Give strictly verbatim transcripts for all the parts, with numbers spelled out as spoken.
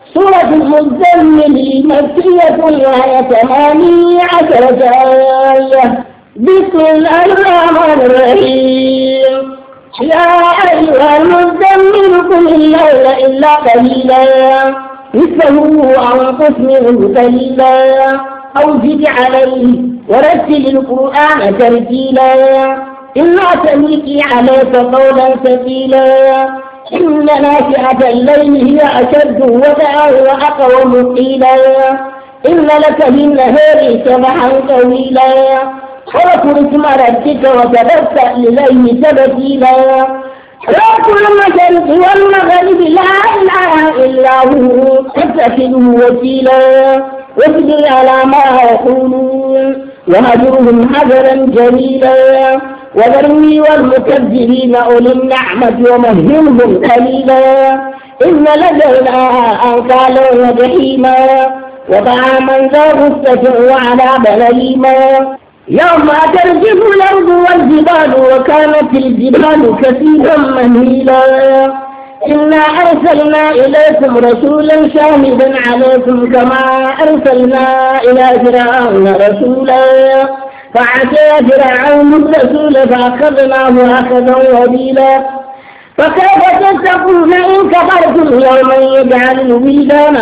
سورة المزمل مكية وهي ثمانية عشرة آية. بسم الله الرحمن الرحيم. يا أيها المزمل قم الليل إلا قليلا نصفه أو انقص منه قليلا أو زد عليه ورتل القرآن ترتيلا إنا سنلقي عليك قولا ثقيلا إن ناشئة الليل هي أشد وطئا وأقوم قيلا إن لك بالنهار سبحا طويلا واذكر اسم ربك وتبتل إليه تبتيلا رب المشرق والمغرب لا إله إلا هو فاتخذه وكيلا واصبر على ما يقولون وهجرهم هجرا جميلا وذرني والمكذبين أولي النعمة ومهلهم قليلا إن لدينا أنكالا وجحيما وطعاما ذا غصة وعذابا أليما يوم ترجف الأرض والجبال وكانت الجبال كثيبا مهيلا إنا أرسلنا إليكم رسولا شاهدا عليكم كما أرسلنا إلى فرعون رسولا فعصى فرعون الرسول فأخذناه أخذا وبيلا فكيف تتقون إن كفرتم يوما يجعل الولدان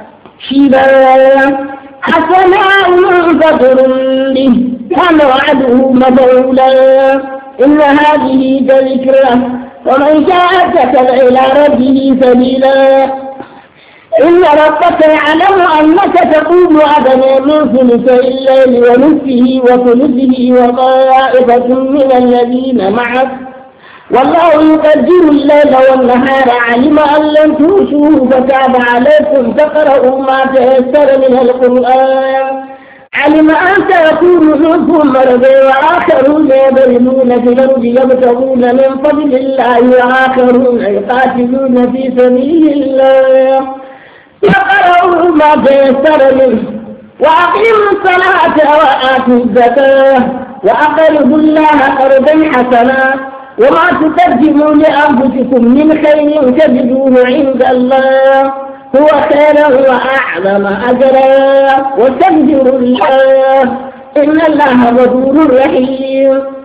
شيبا أفلا منفطر به كان وعده مفعولا إن هذه تذكرة ومن شاء اتخذ إلى ربه سبيلا إن ربك يعلم أنك تقوم أدنى من ثلثي الليل ونصفه وثلثه وطائفة من الذين معك والله يقدر الليل والنهار علم أن لن توشوه فتاب عليكم فقرأوا ما تيسر من القرآن علم أن سيكون منكم مرضى وآخرون يضربون في الأرض يبتغون من فضل الله وآخرون يقاتلون في سبيل الله فقرأوا ما تيسر منه وأقيموا الصلاة وآتوا الزكاة وأقرضوا الله قرضا حسنا وما تقدموا لأنفسكم من خير تجدوه عند الله هو خيرا وأعظم أجرا واستغفروا الله إن الله غفور رحيم.